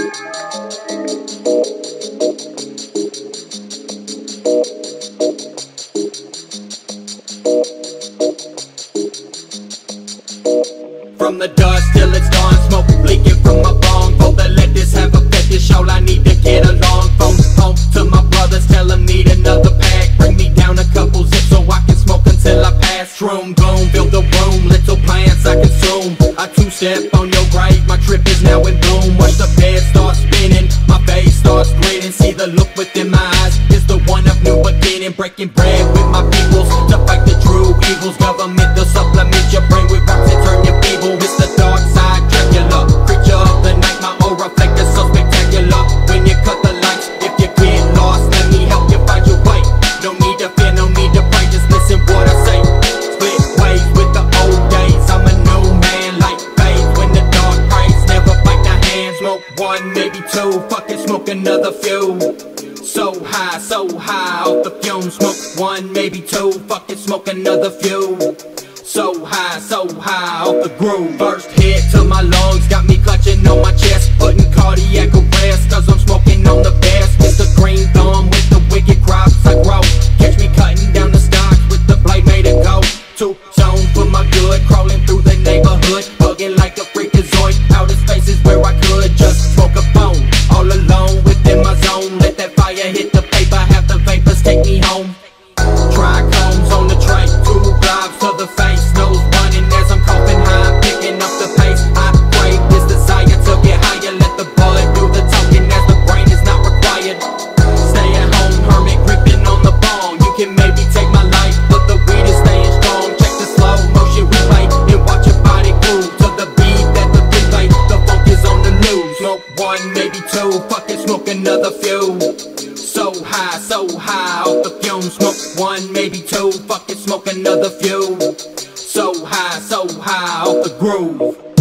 From the dust till it's dawn, smoke leaking from my bong. For the let this have a fetish, all I need to get along. Phone home to my brothers, tell them need another pack. Bring me down a couple zips so I can smoke until I pass. Shroom boom, fill the room, little plants I consume. I two-step on your grave, my trip is now in bloom. Watch the bed start spinning, my face starts grinning. See the look within my eyes, it's the one of new beginning. Breaking bread with my peoples, to fight the true evils. Government to supplement your brain with rocks and turn your feeble. It's the dark side, Dracula, creature of the night. My aura reflector so spectacular. When you cut the lights, if you get lost, let me help you find your way. No need to fear, no need to pray, just listen what I say. Split ways with the old days, I'm a new man like fades. When the dark prays, never fight the hands. Smoke one, maybe two, fuck it, smoke another few. So high off the fumes. Smoke one, maybe two, fuck it, smoke another few. So high off the groove. First hit to my lungs, got me clutching on my chest, putting cardiac arrest, cause I'm smoking on the best. It's the green thumb with the wicked crops I grow. Catch me cutting down the stocks with the blade made it go. Two zone for my good, crawling through the neighborhood, bugging like a freakazoid. Outer spaces where I could just smoke a bone, all alone within my zone. Let that fire hit the paper, have the vapors take me home. Trichomes on the tray, two globs to the face, nose running as I'm coughing high, picking up the pace. I crave this desire to get higher, let the blood do the talking as the brain is not required. Stay at home, hermit gripping on the bong. You can maybe take my life, but the weed is staying strong. Check the slow motion replay and watch your body groove to the beat that the replay. The funk is on the news. Smoke one, maybe two, fuck it, smoke another few. So high off the fumes. Smoke one, maybe two, fuck it, smoke another few. So high off the groove.